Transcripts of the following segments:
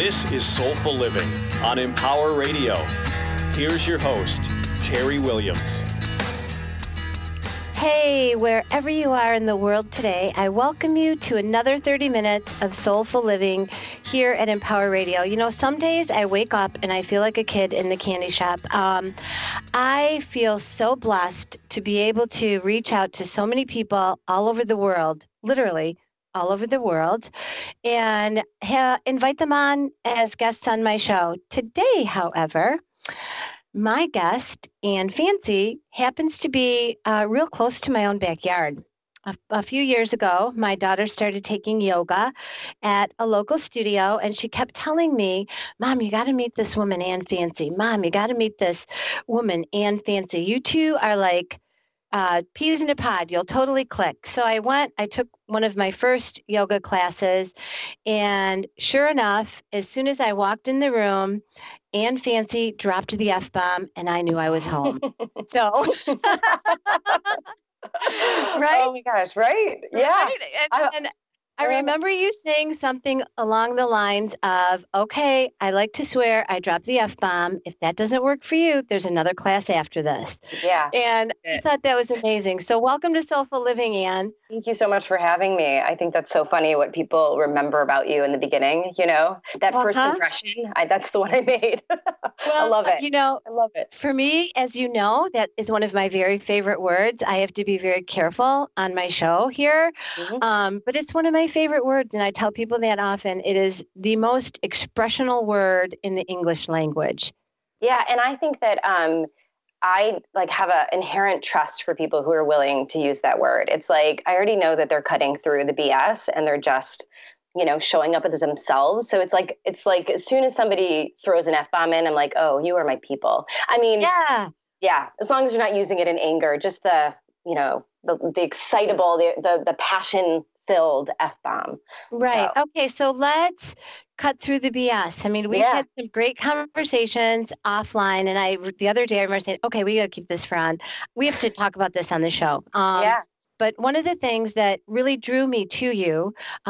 This is Soulful Living on Empower Radio. Here's your host, Terry Williams. Hey, wherever you are in the world today, I welcome you to another 30 minutes of Soulful Living here at Empower Radio. You know, some days I wake up and I feel like a kid in the candy shop. I feel so blessed to be able to reach out to so many people all over the world, literally all over the world, and invite them on as guests on my show. Today, however, my guest, Ann Fancy, happens to be real close to my own backyard. A few years ago, my daughter started taking yoga at a local studio, and she kept telling me, Mom, you got to meet this woman, Ann Fancy. Mom, you got to meet this woman, Ann Fancy. You two are like peas in a pod. You'll totally click. So I took one of my first yoga classes, and sure enough, as soon as I walked in the room, Ann Fancy dropped the F-bomb, and I knew I was home. So, right? Oh my gosh, right? Yeah. Right? And I remember you saying something along the lines of, okay, I like to swear, I dropped the F-bomb. If that doesn't work for you, there's another class after this. Yeah. And I thought that was amazing. So welcome to Soulful Living, Ann. Thank you so much for having me. I think that's so funny what people remember about you in the beginning, you know, that first impression. That's the one I made. I love it. You know, I love it. For me, as you know, that is one of my very favorite words. I have to be very careful on my show here, but it's one of my favorite words. And I tell people that often. It is the most expressional word in the English language. Yeah. And I think that I have an inherent trust for people who are willing to use that word. It's like, I already know that they're cutting through the BS and they're just, you know, showing up as themselves. So it's like as soon as somebody throws an F-bomb in, I'm like, oh, you are my people. I mean, yeah. As long as you're not using it in anger, just the excitable, the passion-filled F-bomb. Right. So. Okay. So let's cut through the BS. I mean, we've had some great conversations offline, and the other day I remember saying, okay, we got to keep this for on. We have to talk about this on the show. But one of the things that really drew me to you,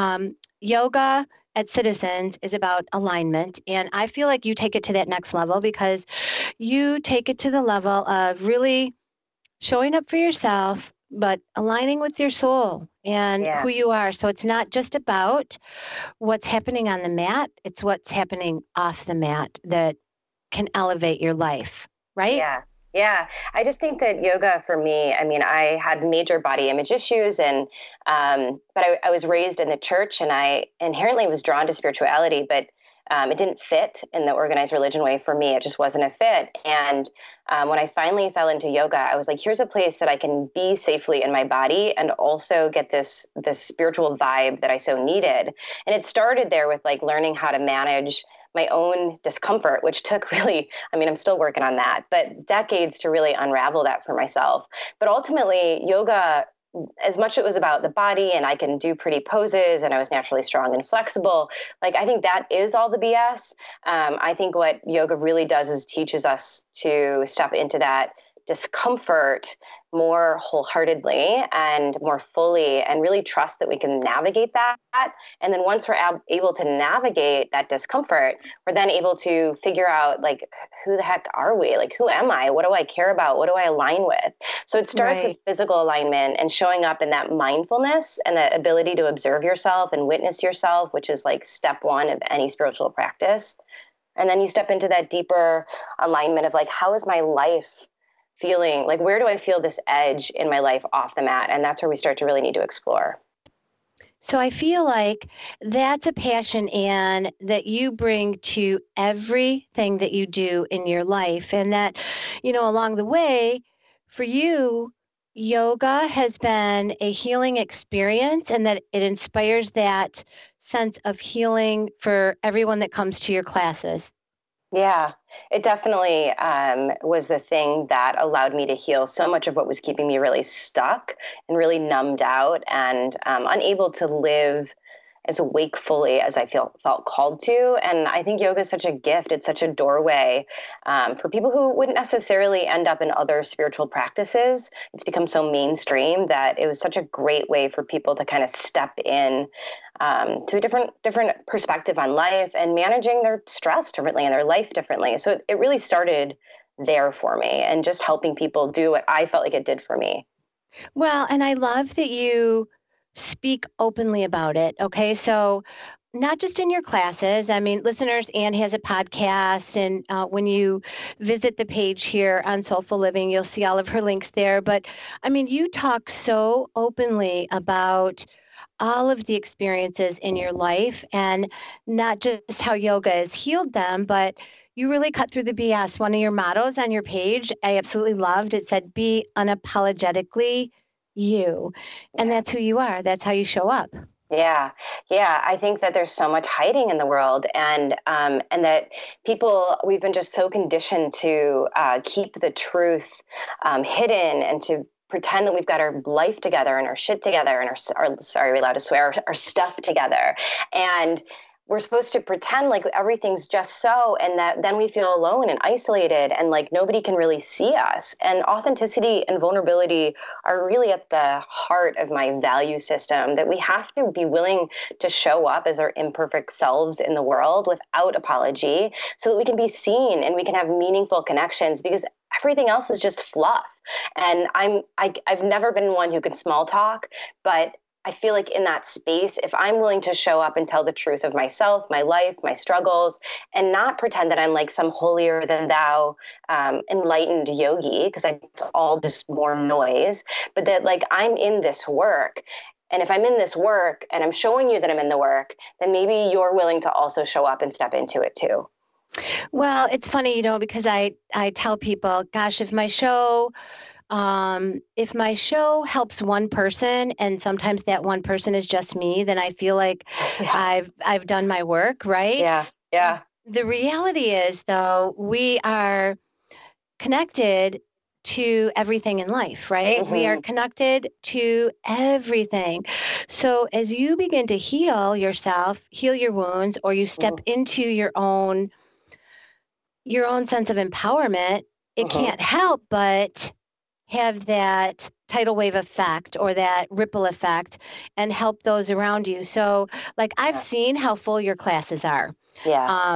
yoga at Citizens is about alignment. And I feel like you take it to that next level because you take it to the level of really showing up for yourself, but aligning with your soul and who you are. So it's not just about what's happening on the mat, it's what's happening off the mat that can elevate your life, right? Yeah. I just think that yoga for me, I mean, I had major body image issues but I was raised in the church and I inherently was drawn to spirituality, but it didn't fit in the organized religion way for me. It just wasn't a fit. And when I finally fell into yoga, I was like, here's a place that I can be safely in my body and also get this spiritual vibe that I so needed. And it started there with like learning how to manage my own discomfort, which took really, I mean, I'm still working on that, but decades to really unravel that for myself. But ultimately, yoga, as much as it was about the body and I can do pretty poses and I was naturally strong and flexible, like I think that is all the BS. I think what yoga really does is teaches us to step into that discomfort more wholeheartedly and more fully and really trust that we can navigate that. And then once we're able to navigate that discomfort, we're then able to figure out like, who the heck are we? Like, who am I? What do I care about? What do I align with? So it starts with physical alignment and showing up in that mindfulness and that ability to observe yourself and witness yourself, which is like step one of any spiritual practice. And then you step into that deeper alignment of like, how is my life feeling? Like, where do I feel this edge in my life off the mat? And that's where we start to really need to explore. So I feel like that's a passion, Ann, that you bring to everything that you do in your life. And that, you know, along the way, for you, yoga has been a healing experience and that it inspires that sense of healing for everyone that comes to your classes. Yeah, it definitely was the thing that allowed me to heal so much of what was keeping me really stuck and really numbed out and unable to live as wakefully as I felt called to. And I think yoga is such a gift. It's such a doorway for people who wouldn't necessarily end up in other spiritual practices. It's become so mainstream that it was such a great way for people to kind of step in to a different perspective on life and managing their stress differently and their life differently. So it really started there for me and just helping people do what I felt like it did for me. Well, and I love that you speak openly about it. Okay. So not just in your classes. I mean, listeners, Anne has a podcast, and when you visit the page here on Soulful Living, you'll see all of her links there. But I mean, you talk so openly about all of the experiences in your life and not just how yoga has healed them, but you really cut through the BS. One of your mottos on your page, I absolutely loved. It said, be unapologetically you. And that's who you are. That's how you show up. Yeah. I think that there's so much hiding in the world, and that we've been just so conditioned to keep the truth hidden and to pretend that we've got our life together and our shit together and our sorry, are we allowed to swear, our stuff together. And we're supposed to pretend like everything's just so, and that then we feel alone and isolated and like nobody can really see us. And authenticity and vulnerability are really at the heart of my value system, that we have to be willing to show up as our imperfect selves in the world without apology so that we can be seen and we can have meaningful connections, because everything else is just fluff. And I've never been one who can small talk, but I feel like in that space, if I'm willing to show up and tell the truth of myself, my life, my struggles, and not pretend that I'm like some holier than thou enlightened yogi, because it's all just more noise, but that like I'm in this work. And if I'm in this work and I'm showing you that I'm in the work, then maybe you're willing to also show up and step into it too. Well, it's funny, because I tell people, gosh, if my show helps one person, and sometimes that one person is just me, then I feel like I've done my work, right? Yeah. The reality is, though, we are connected to everything in life, right? Mm-hmm. We are connected to everything. So as you begin to heal yourself, heal your wounds, or you step into your own sense of empowerment, it can't help but have that tidal wave effect or that ripple effect and help those around you. So like I've seen how full your classes are. Yeah.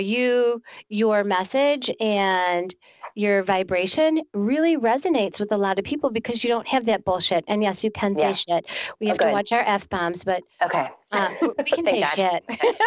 Your message and your vibration really resonates with a lot of people because you don't have that bullshit. And yes, you can say shit. We have to watch our F-bombs, but okay. We can say shit.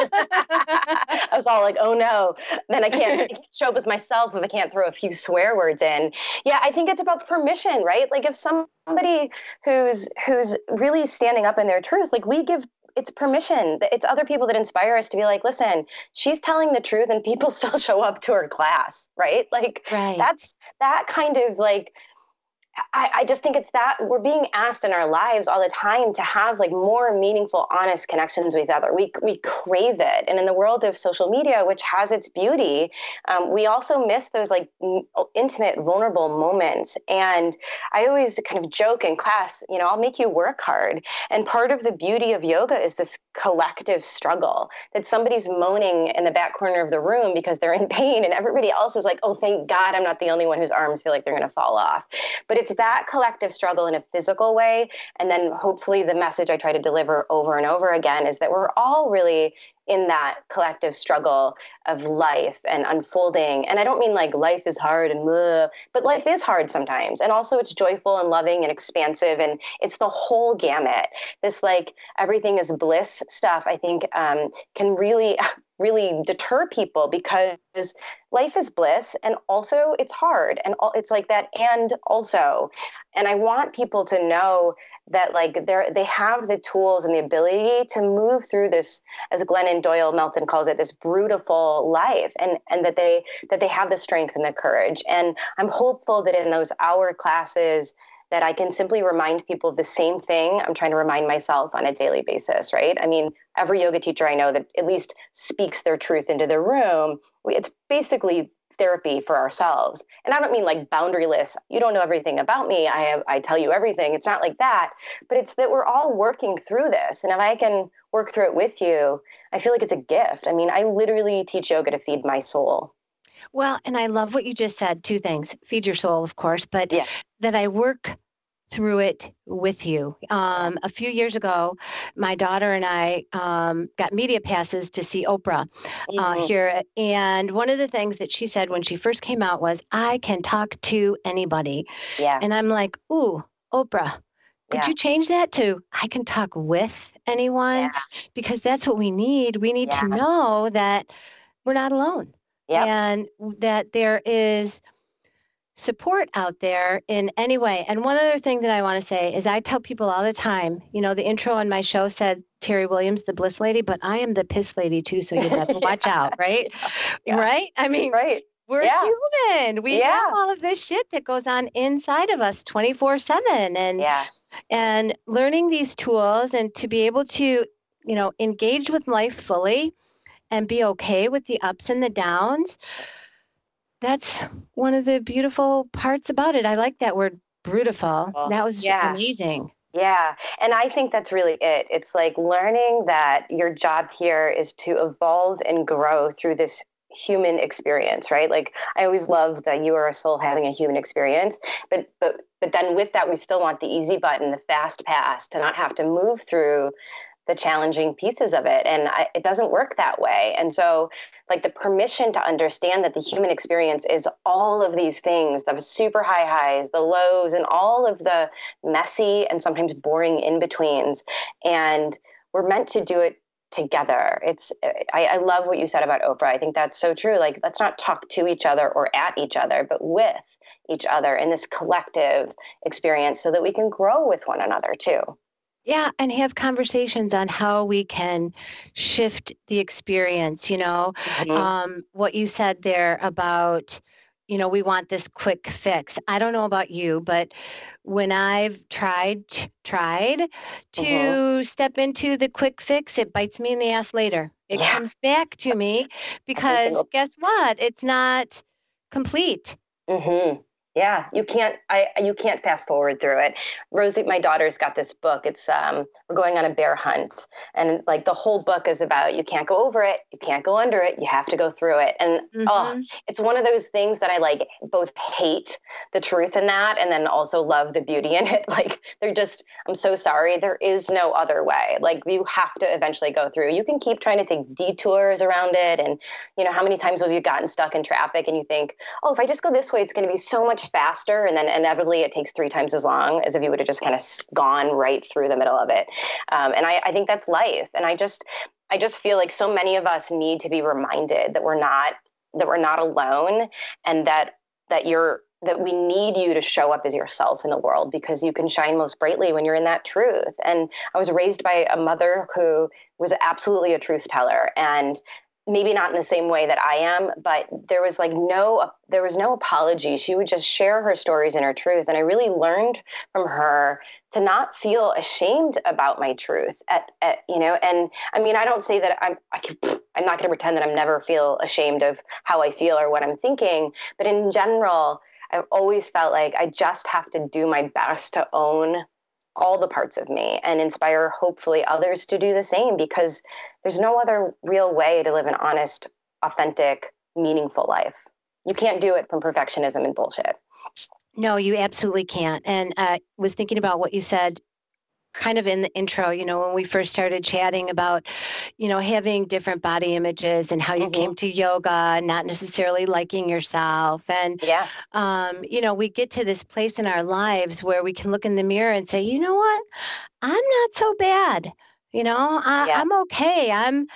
I was all like, oh no, then I can't show up as myself if I can't throw a few swear words in. Yeah, I think it's about permission, right? Like if somebody who's really standing up in their truth, like it's permission. It's other people that inspire us to be like, listen, she's telling the truth and people still show up to her class, right? Like that's that kind of like, I just think it's that we're being asked in our lives all the time to have like more meaningful, honest connections with other. We crave it. And in the world of social media, which has its beauty, we also miss those like intimate, vulnerable moments. And I always kind of joke in class, I'll make you work hard. And part of the beauty of yoga is this collective struggle that somebody's moaning in the back corner of the room because they're in pain and everybody else is like, oh, thank God I'm not the only one whose arms feel like they're going to fall off. But it's that collective struggle in a physical way. And then hopefully the message I try to deliver over and over again is that we're all really in that collective struggle of life and unfolding. And I don't mean like life is hard and but life is hard sometimes. And also it's joyful and loving and expansive. And it's the whole gamut. This like everything is bliss stuff, I think can really deter people because life is bliss and also it's hard and it's like that and also. And I want people to know that like they have the tools and the ability to move through this, as Glennon Doyle Melton calls it, this brutal life, and that they have the strength and the courage. And I'm hopeful that in those hour classes that I can simply remind people of the same thing I'm trying to remind myself on a daily basis, right? I mean, every yoga teacher I know that at least speaks their truth into the room, it's basically therapy for ourselves. And I don't mean like boundaryless. You don't know everything about me. I tell you everything. It's not like that, but it's that we're all working through this. And if I can work through it with you, I feel like it's a gift. I mean, I literally teach yoga to feed my soul. Well, and I love what you just said. Two things: feed your soul, of course, but Yeah. that I work through it with you. A few years ago, my daughter and I got media passes to see Oprah here. And one of the things that she said when she first came out was, I can talk to anybody. Yeah. And I'm like, ooh, Oprah, could you change that to, I can talk with anyone? Yeah. Because that's what we need. We need to know that we're not alone. Yep. And that there is support out there in any way. And one other thing that I want to say is I tell people all the time, you know, the intro on my show said Terry Williams, the bliss lady, but I am the piss lady too. So you better watch out, right? Yeah. Right? I mean, we're human. We have all of this shit that goes on inside of us 24/7. And learning these tools and to be able to, you know, engage with life fully and be okay with the ups and the downs. That's one of the beautiful parts about it. I like that word, brutiful. That was amazing. Yeah. And I think that's really it. It's like learning that your job here is to evolve and grow through this human experience, right? Like I always love that you are a soul having a human experience, but then with that, we still want the easy button, the fast pass, to not have to move through the challenging pieces of it. And it doesn't work that way. And so like the permission to understand that the human experience is all of these things, the super high highs, the lows, and all of the messy and sometimes boring in-betweens. And we're meant to do it together. I love what you said about Oprah. I think that's so true. Like, let's not talk to each other or at each other, but with each other in this collective experience so that we can grow with one another too. Yeah, and have conversations on how we can shift the experience, you know, what you said there about, you know, we want this quick fix. I don't know about you, but when I've tried to step into the quick fix, it bites me in the ass later. It comes back to me because guess what? It's not complete. Yeah, you can't fast forward through it. Rosie, my daughter's got this book. It's we're going on a bear hunt, and like the whole book is about you can't go over it, you can't go under it, you have to go through it. And it's one of those things that I like both hate the truth in that, and then also love the beauty in it. Like I'm so sorry, there is no other way. Like you have to eventually go through. You can keep trying to take detours around it, and you know how many times have you gotten stuck in traffic and you think, oh, if I just go this way, it's going to be so much faster, and then inevitably it takes 3 times as long as if you would have just kind of gone right through the middle of it. And I think that's life. And I just feel like so many of us need to be reminded that we're not alone, and that we need you to show up as yourself in the world, because you can shine most brightly when you're in that truth. And I was raised by a mother who was absolutely a truth teller, and maybe not in the same way that I am, but there was no apology. She would just share her stories and her truth. And I really learned from her to not feel ashamed about my truth you know, and I mean, I don't say that I'm not going to pretend that I'm never feel ashamed of how I feel or what I'm thinking. But in general, I've always felt like I just have to do my best to own all the parts of me and inspire, hopefully, others to do the same, because there's no other real way to live an honest, authentic, meaningful life. You can't do it from perfectionism and bullshit. No, you absolutely can't. And I was thinking about what you said kind of in the intro, you know, when we first started chatting about, you know, having different body images and how you came to yoga, not necessarily liking yourself. And, you know, we get to this place in our lives where we can look in the mirror and say, you know what, I'm not so bad. You know, I'm okay.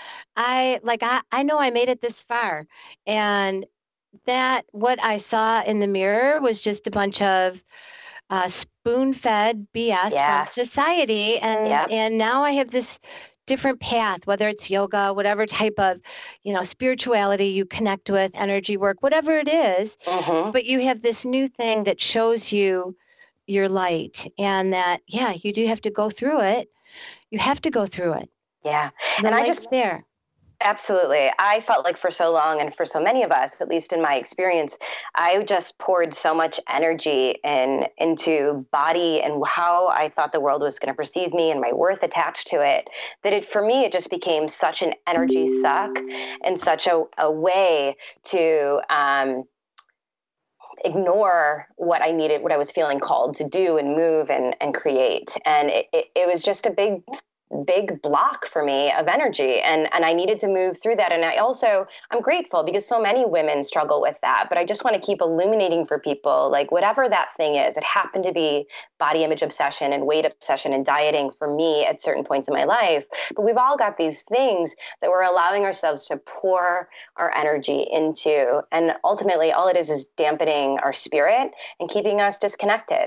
I know I made it this far. And that what I saw in the mirror was just a bunch of spoon-fed BS from society. And now I have this different path, whether it's yoga, whatever type of, you know, spirituality you connect with, energy work, whatever it is. But you have this new thing that shows you your light, and that, you do have to go through it. You have to go through it. Yeah. And I just there. Absolutely. I felt like for so long, and for so many of us, at least in my experience, I just poured so much energy into body and how I thought the world was going to perceive me and my worth attached to it, that for me, it just became such an energy suck and such a way to ignore what I needed, what I was feeling called to do and move and create. And it was just a big block for me of energy, and I needed to move through that. And I'm grateful because so many women struggle with that, but I just want to keep illuminating for people, like, whatever that thing is. It happened to be body image obsession and weight obsession and dieting for me at certain points in my life, but we've all got these things that we're allowing ourselves to pour our energy into, and ultimately all it is dampening our spirit and keeping us disconnected.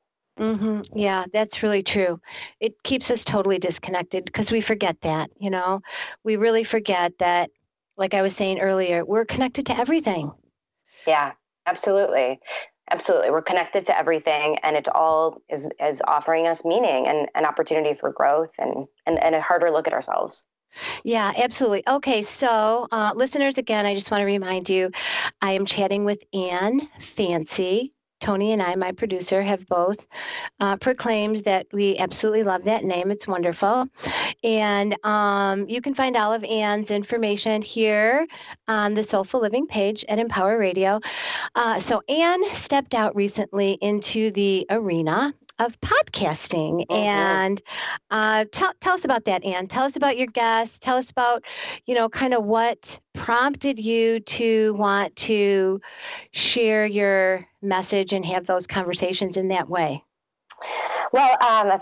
Yeah, that's really true. It keeps us totally disconnected because we forget that, we really forget that, like I was saying earlier, we're connected to everything. Yeah, absolutely. Absolutely. We're connected to everything, and it all is offering us meaning and an opportunity for growth and a harder look at ourselves. Yeah, absolutely. Okay, so listeners, again, I just want to remind you, I am chatting with Anne Fancy. Tony and I, my producer, have both proclaimed that we absolutely love that name. It's wonderful. And you can find all of Anne's information here on the Soulful Living page at Empower Radio. So Anne stepped out recently into the arena of podcasting. And tell us about that, Anne. Tell us about your guests. Tell us about, kind of what prompted you to want to share your message and have those conversations in that way. Well,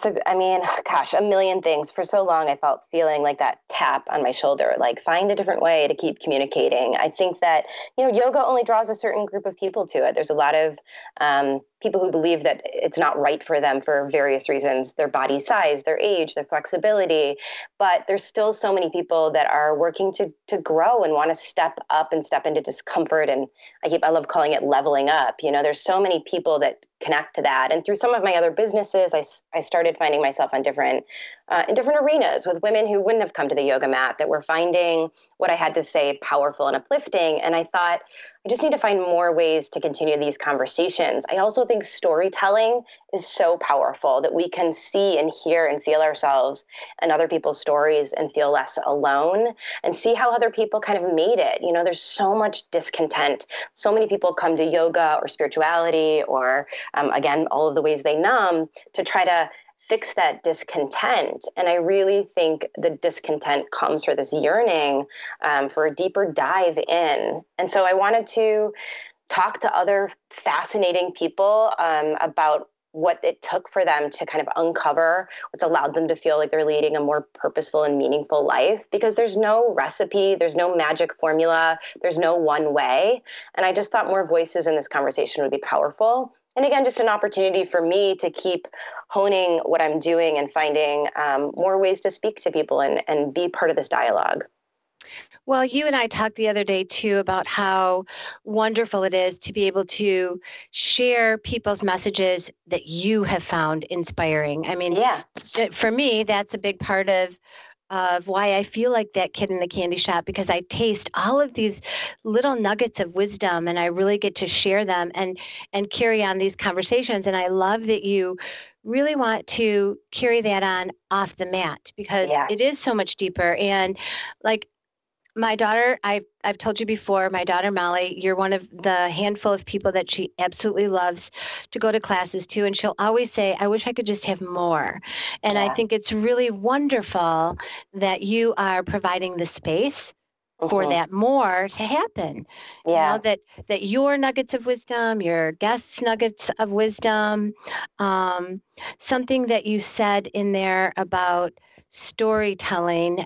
a million things. For so long, I felt feeling like that tap on my shoulder, like find a different way to keep communicating. I think that, yoga only draws a certain group of people to it. There's a lot of people who believe that it's not right for them for various reasons, their body size, their age, their flexibility. But there's still so many people that are working to grow and want to step up and step into discomfort. And I love calling it leveling up. There's so many people that connect to that. And through some of my other businesses, I started finding myself on in different arenas with women who wouldn't have come to the yoga mat, that were finding what I had to say powerful and uplifting. And I thought, I just need to find more ways to continue these conversations. I also think storytelling is so powerful, that we can see and hear and feel ourselves and other people's stories and feel less alone and see how other people kind of made it. There's so much discontent. So many people come to yoga or spirituality or, again, all of the ways they numb to try to fix that discontent. And I really think the discontent comes for this yearning for a deeper dive in. And so I wanted to talk to other fascinating people about what it took for them to kind of uncover what's allowed them to feel like they're leading a more purposeful and meaningful life, because there's no recipe, there's no magic formula, there's no one way. And I just thought more voices in this conversation would be powerful. And again, just an opportunity for me to keep honing what I'm doing and finding more ways to speak to people and be part of this dialogue. Well, you and I talked the other day, too, about how wonderful it is to be able to share people's messages that you have found inspiring. I mean, for me, that's a big part of why I feel like that kid in the candy shop, because I taste all of these little nuggets of wisdom and I really get to share them and carry on these conversations. And I love that you really want to carry that on off the mat, because it is so much deeper. And like, my daughter, I've told you before, my daughter Molly, you're one of the handful of people that she absolutely loves to go to classes to. And she'll always say, I wish I could just have more. And I think it's really wonderful that you are providing the space for that more to happen. That your nuggets of wisdom, your guests' nuggets of wisdom, something that you said in there about storytelling,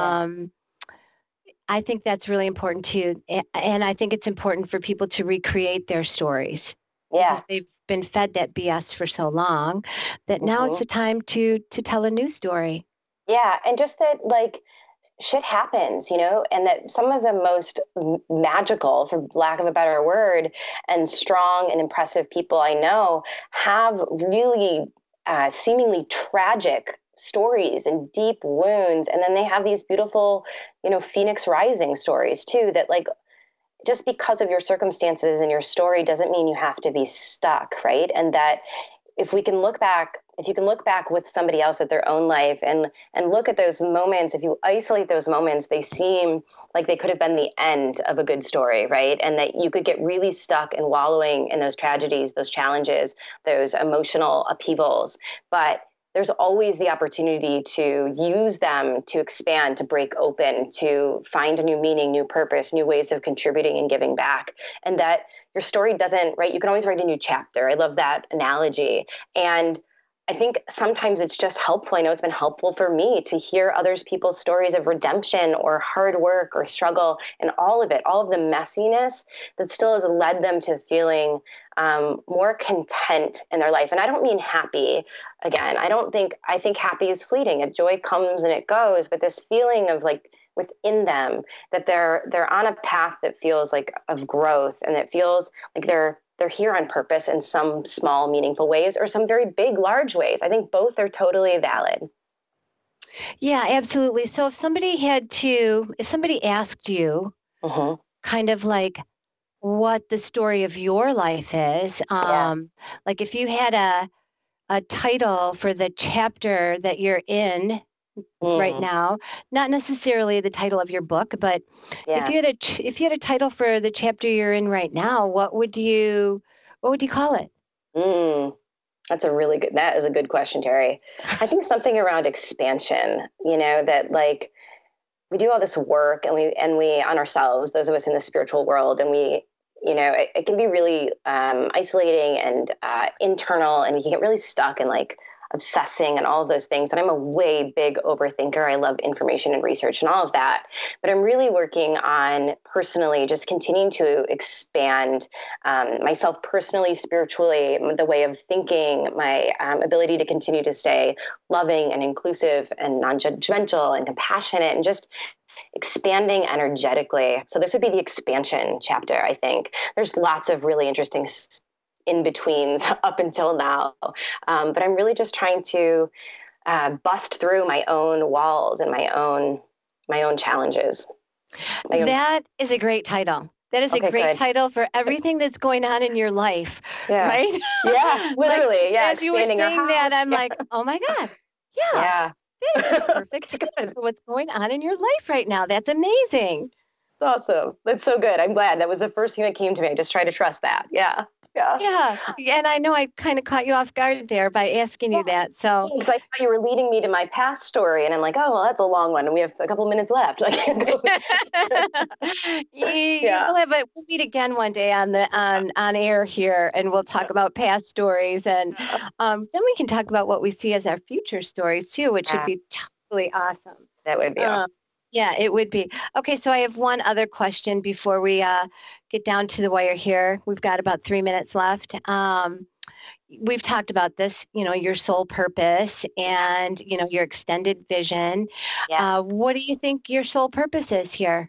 I think that's really important too. And I think it's important for people to recreate their stories. Because they've been fed that BS for so long that now it's the time to tell a new story. Yeah. And just that, like, shit happens, and that some of the most magical, for lack of a better word, and strong and impressive people I know have really seemingly tragic stories and deep wounds. And then they have these beautiful, Phoenix Rising stories too, that like, just because of your circumstances and your story doesn't mean you have to be stuck, right? And that if you can look back with somebody else at their own life and look at those moments, if you isolate those moments, they seem like they could have been the end of a good story, right? And that you could get really stuck and wallowing in those tragedies, those challenges, those emotional upheavals. But there's always the opportunity to use them to expand, to break open, to find a new meaning, new purpose, new ways of contributing and giving back. And that your story doesn't, right? You can always write a new chapter. I love that analogy. And I think sometimes it's just helpful. I know it's been helpful for me to hear others people's stories of redemption or hard work or struggle and all of it, all of the messiness that still has led them to feeling more content in their life. And I don't mean happy. Again, I think happy is fleeting. A joy comes and it goes, but this feeling of like within them that they're on a path that feels like of growth and that feels like they're here on purpose in some small, meaningful ways or some very big, large ways. I think both are totally valid. Yeah, absolutely. So if somebody asked you kind of like what the story of your life is, like if you had a title for the chapter that you're in right now, not necessarily the title of your book, but if you had a title for the chapter you're in right now, what would you call it? That is a good question, Terry. I think something around expansion, that like we do all this work and we on ourselves, those of us in the spiritual world, and we, it can be really isolating and internal, and we can get really stuck in like obsessing and all of those things. And I'm a way big overthinker. I love information and research and all of that. But I'm really working on personally just continuing to expand myself personally, spiritually, the way of thinking, my ability to continue to stay loving and inclusive and non-judgmental and compassionate and just expanding energetically. So this would be the expansion chapter, I think. There's lots of really interesting in-betweens up until now. But I'm really just trying to bust through my own walls and my own challenges. That is a great title. That is a great title for everything that's going on in your life, right? Yeah, literally. As you were saying that, I'm like, oh my God. Yeah. That is a perfect title for what's going on in your life right now. That's amazing. That's awesome. That's so good. I'm glad. That was the first thing that came to me. I just try to trust that. Yeah. And I know I kind of caught you off guard there by asking you that. So because I thought you were leading me to my past story, and I'm like, oh, well, that's a long one, and we have a couple minutes left. I can't go. We'll meet again one day on air here, and we'll talk about past stories, and then we can talk about what we see as our future stories too, which would be totally awesome. That would be awesome. Yeah, it would be. Okay, so I have one other question before we get down to the wire here. We've got about 3 minutes left. We've talked about this, your soul purpose and, your extended vision. Yeah. What do you think your soul purpose is here?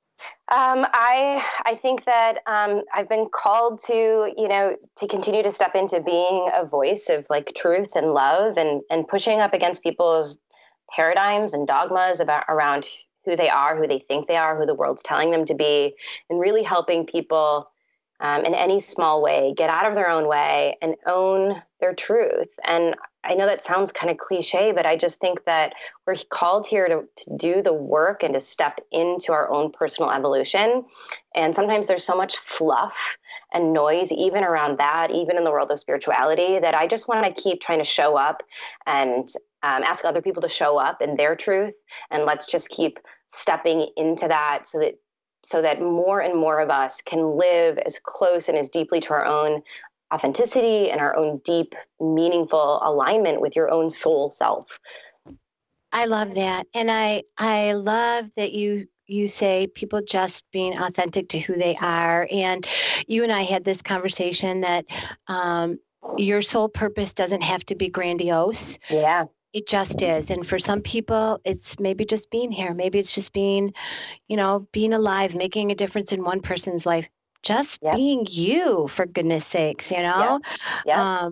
I think that I've been called to continue to step into being a voice of like truth and love and pushing up against people's paradigms and dogmas around who they are, who they think they are, who the world's telling them to be, and really helping people in any small way get out of their own way and own their truth. And I know that sounds kind of cliche, but I just think that we're called here to do the work and to step into our own personal evolution. And sometimes there's so much fluff and noise even around that, even in the world of spirituality, that I just want to keep trying to show up and ask other people to show up in their truth. And let's just keep stepping into that so that more and more of us can live as close and as deeply to our own authenticity and our own deep, meaningful alignment with your own soul self. I love that. And I love that you say people just being authentic to who they are. And you and I had this conversation that your soul purpose doesn't have to be grandiose. Yeah. It just is. And for some people, it's maybe just being here. Maybe it's just being alive, making a difference in one person's life. Just being you, for goodness sakes, Yeah.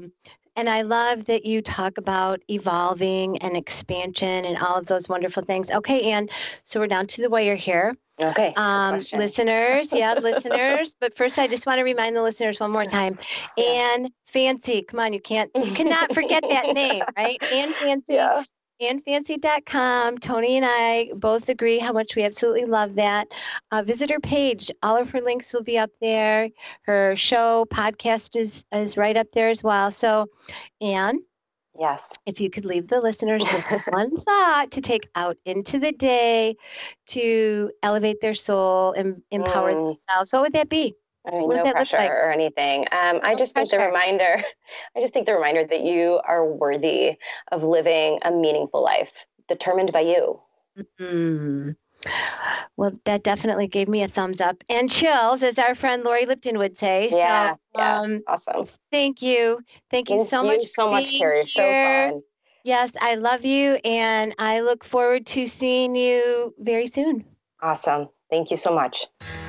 And I love that you talk about evolving and expansion and all of those wonderful things. Okay, Ann, so we're down to the wire here. Okay. Question. Listeners, listeners. But first, I just want to remind the listeners one more time. Ann Fancy, come on, you cannot forget that name, right? Ann Fancy. Yeah. AnnFancy.com. Tony and I both agree how much we absolutely love that. Visit her page. All of her links will be up there. Her show, podcast is right up there as well. So, Ann, yes, if you could leave the listeners with one thought to take out into the day to elevate their soul and empower themselves, what would that be? I mean, no pressure or anything. I just think the reminder that you are worthy of living a meaningful life determined by you. Mm-hmm. Well, that definitely gave me a thumbs up and chills, as our friend Lori Lipton would say. Yeah, awesome. Thank you. Thank you so much, Terry. So fun. Yes, I love you, and I look forward to seeing you very soon. Awesome. Thank you so much.